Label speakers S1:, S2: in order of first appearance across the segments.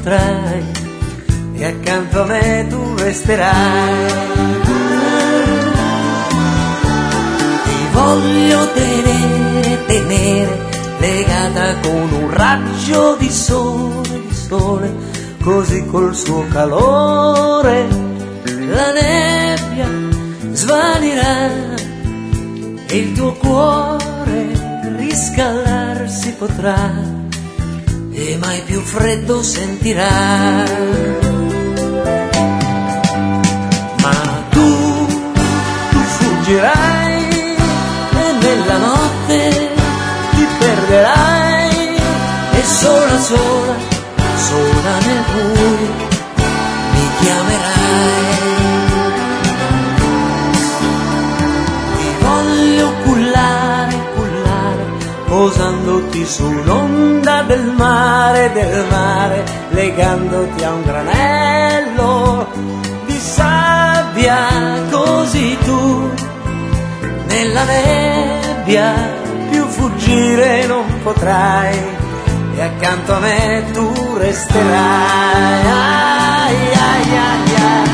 S1: potrai, e accanto a me tu resterai. Ti voglio tenere, legata con un raggio di sole, così col suo calore la nebbia svanirà e il tuo cuore riscaldarsi potrà e mai più freddo sentirà. Ma tu fuggirai e nella notte ti perderai e sola nel buio mi chiamerai. Ti voglio cullare, posandoti sull'onda del mare, legandoti a un granello di sabbia, così tu nella nebbia più fuggire non potrai e accanto a me tu resterai. Ai, ai, ai, ai.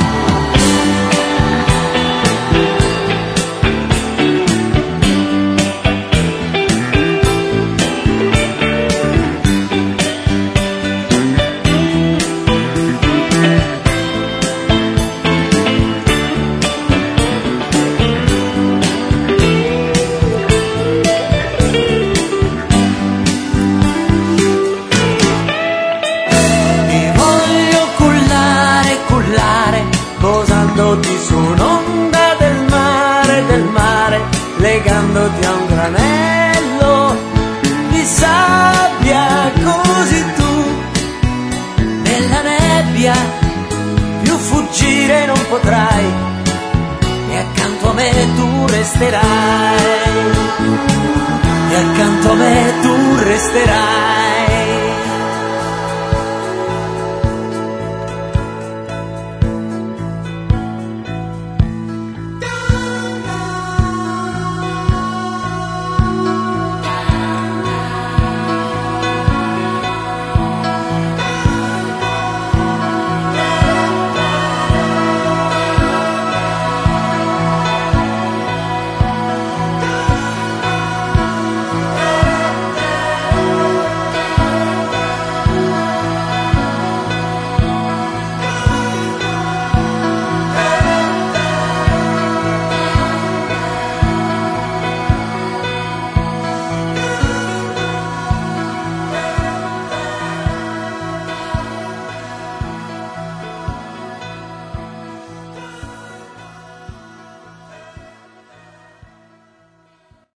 S1: Posandoti su un'onda del mare, legandoti a un granello di sabbia, così tu nella nebbia più fuggire non potrai e accanto a me tu resterai, e accanto a me tu resterai.